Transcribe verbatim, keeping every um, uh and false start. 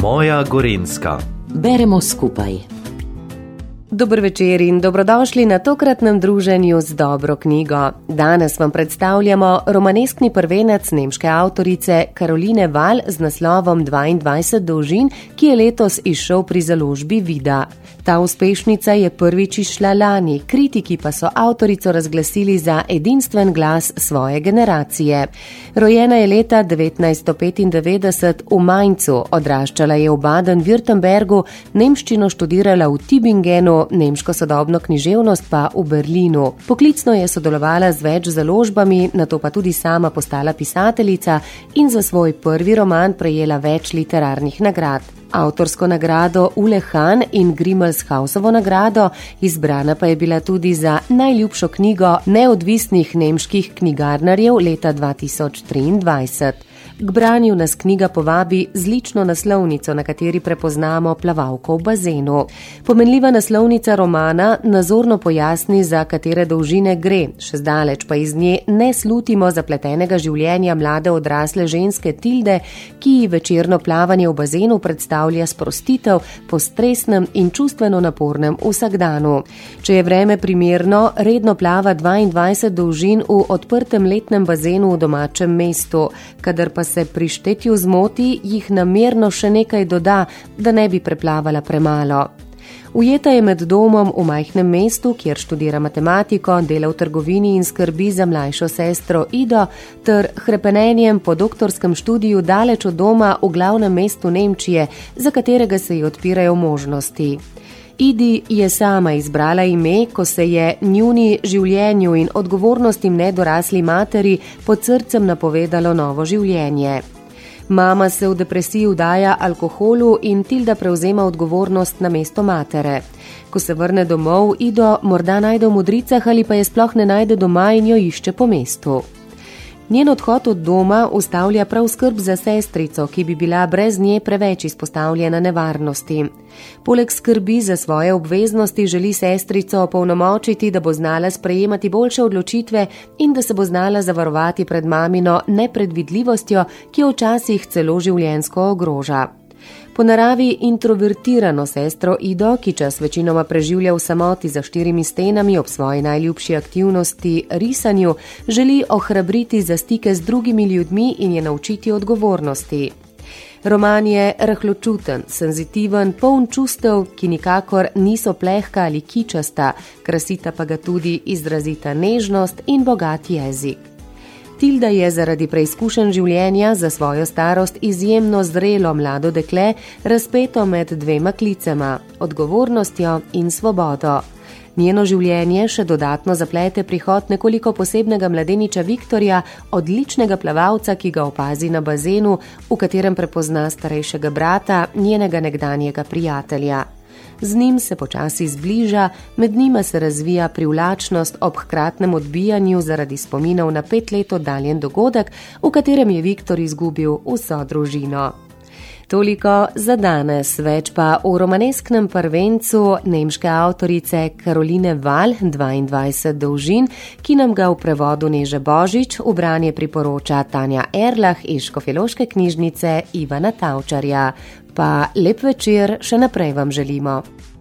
Moja Gorenjska. Beremo skupaj. Dober večer in dobrodošli na tokratnem druženju z dobro knjigo. Danes vam predstavljamo romaneskni prvenec nemške avtorice Karoline Wahl z naslovom dvaindvajset dolžin, ki je letos izšel pri založbi Vida. Ta uspešnica je prvič izšla lani, kritiki pa so avtorico razglasili za edinstven glas svoje generacije. Rojena je leta devetnajststo petindevetdeset v Mainzu, odraščala je v Baden-Württembergu, nemščino študirala v Tübingenu, nemško sodobno književnost pa v Berlinu. Poklicno je sodelovala z več založbami, nato pa tudi sama postala pisateljica in za svoj prvi roman prejela več literarnih nagrad. Avtorsko nagrado Ulle Hahn in Grimmelshausovo nagrado, izbrana pa je bila tudi za najljubšo knjigo neodvisnih nemških knjigarnarjev leta dva tisoč triindvajset. K branju nas knjiga povabi z lično naslovnico, na kateri prepoznamo plavalko v bazenu. Pomenljiva naslovnica romana nazorno pojasni, za katere dolžine gre, še zdaleč pa iz nje ne slutimo zapletenega življenja mlade odrasle ženske Tilde, ki ji večerno plavanje v bazenu predstavlja sprostitev po stresnem in čustveno napornem vsakdanu. Če je vreme primerno, redno plava dvaindvajset dolžin v odprtem letnem bazenu v domačem mestu, kadar pa se pri štetju zmoti, jih namerno še nekaj doda, da ne bi preplavala premalo. Ujeta je med domom v majhnem mestu, kjer študira matematiko, dela v trgovini in skrbi za mlajšo sestro Ido, ter hrepenenjem po doktorskem študiju daleč od doma v glavnem mestu Nemčije, za katerega se ji odpirajo možnosti. Idi je sama izbrala ime, ko se je njuni življenju in odgovornostim nedorasli materi pod srcem napovedalo novo življenje. Mama se v depresiji vdaja alkoholu in Tilda prevzema odgovornost na mesto matere. Ko se vrne domov, Ido morda najde v modricah ali pa je sploh ne najde doma in jo išče po mestu. Njen odhod od doma ustavlja prav skrb za sestrico, ki bi bila brez nje preveč izpostavljena nevarnosti. Poleg skrbi za svoje obveznosti želi sestrico opolnomočiti, da bo znala sprejemati boljše odločitve in da se bo znala zavarovati pred mamino nepredvidljivostjo, ki jo včasih celo življenjsko ogroža. Po naravi introvertirano sestro Ido, ki čas večinoma preživlja v samoti za štirimi stenami ob svoji najljubši aktivnosti risanju, želi ohrabriti za stike z drugimi ljudmi in je naučiti odgovornosti. Roman je rahločuten, senzitiven, poln čustev, ki nikakor niso plehka ali kičasta, krasita pa ga tudi izrazita nežnost in bogat jezik. Tilda je zaradi preizkušenj življenja za svojo starost izjemno zrelo mlado dekle, razpeto med dvema klicema, odgovornostjo in svobodo. Njeno življenje še dodatno zaplete prihod nekoliko posebnega mladeniča Viktorja, odličnega plavalca, ki ga opazi na bazenu, v katerem prepozna starejšega brata, njenega nekdanjega prijatelja. Z njim se počasi zbliža, med njima se razvija privlačnost ob hkratnem odbijanju zaradi spominov na pet let oddaljen dogodek, v katerem je Viktor izgubil vso družino. Toliko za danes, več pa v romanesknem prvencu nemške avtorice Karoline Wahl dvaindvajset dolžin, ki nam ga v prevodu Neže Božič v branje priporoča Tanja Erlah iz Škofjeloške knjižnice Ivana Tavčarja. Pa lep večer še naprej vam želimo.